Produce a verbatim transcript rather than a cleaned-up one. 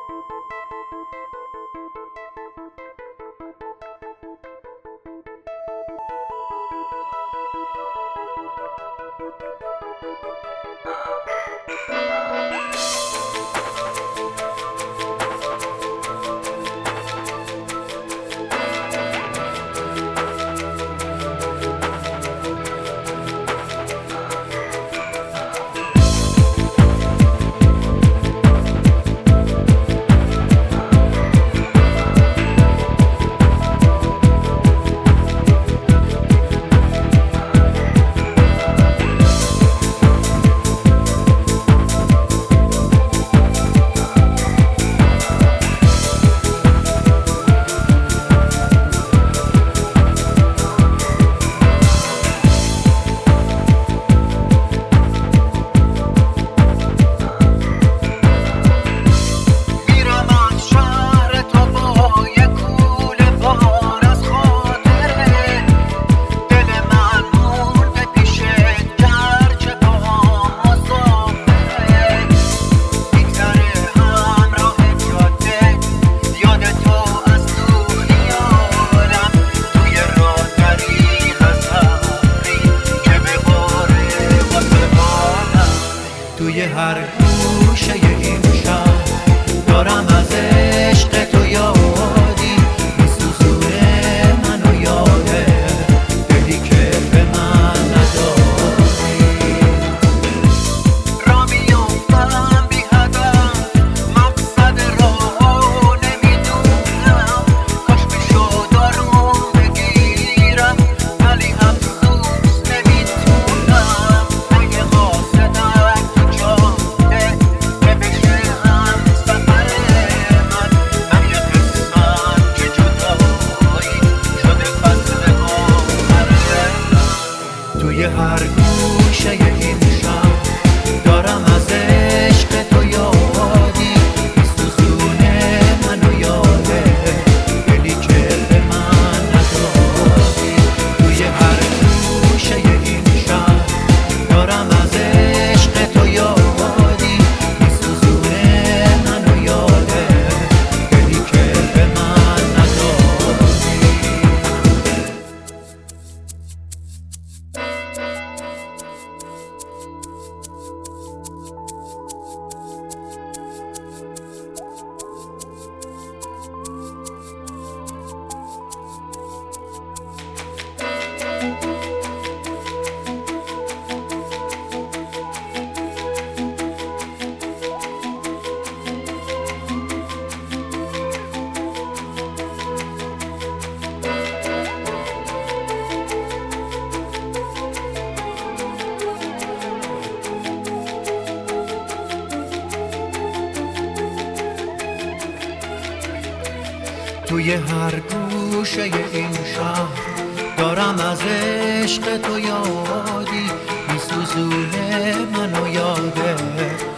توی هر گوشه این شهر دارم از عشق تو یادی میسوزونه منو یاده دلی که به من ندادی. را میافتم بی هدف مقصد راهو نمیدونم، کاش میشد آروم بگیرم ولی افسوس نمیتونم. اگه قاصدم تو جاده که بشه هم سفر من، من یه قسمت که جدایی شده فصل آخره من. توی هر گوشه این شهر دارم از عشق تو یادی میسوزونه منو یاده دلی که به من ندادی. توی هر گوشه این شهر دارم از عشق تو یادی میسوزونه منو یاده دلی که به من ندادی. توی هر گوشه این شهر دارم از عشق تو یادی میسوزونه منو یاده